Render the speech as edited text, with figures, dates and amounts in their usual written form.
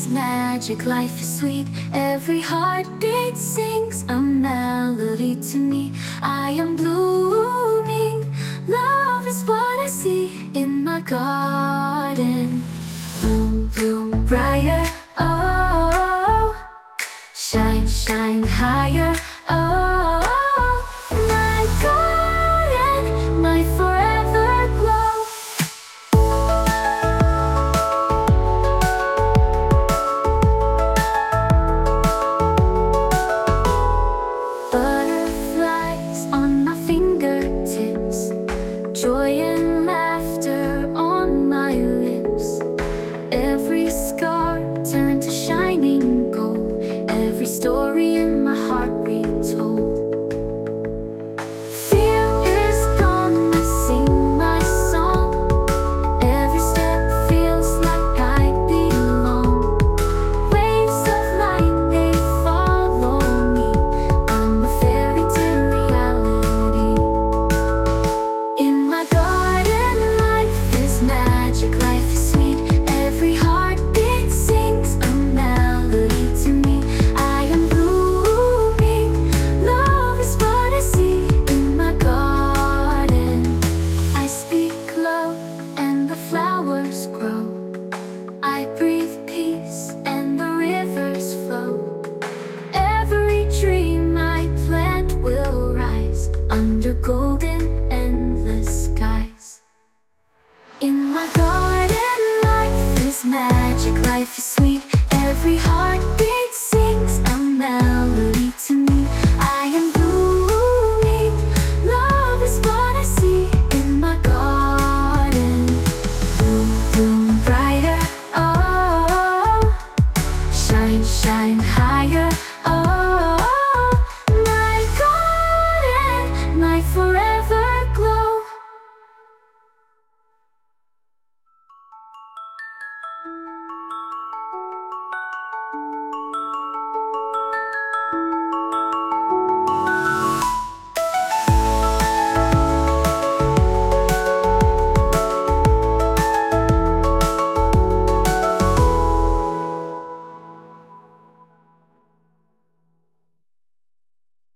magic, life is sweet. Every heartbeat sings a melody to me. I am blooming, love is what I see in my garden. Bloom, bloom brighter, oh, shine, shine higher, oh, my garden, my forever glow. Butterflies on my fingertips, joy and laughter on my lips. Every scar turned to shining gold, every story in my heart retold. Fear is gone, I sing my song. Every step feels like I belong. Waves of light, they follow me. I'm a fairy tale reality. In my garden, life is magic, life is sweet. Every heartbeat sings a melody to me. I am blooming, love is what I see in my garden. I speak love and the flowers grow. I breathe peace and the rivers flow. Every dream I plant will rise under golden endless skies. In my garden, life is magic, life is sweet. Every heartbeat sings a melody to me. I am blooming, love is what I see in my garden. Bloom, bloom brighter, oh, shine, shine higher.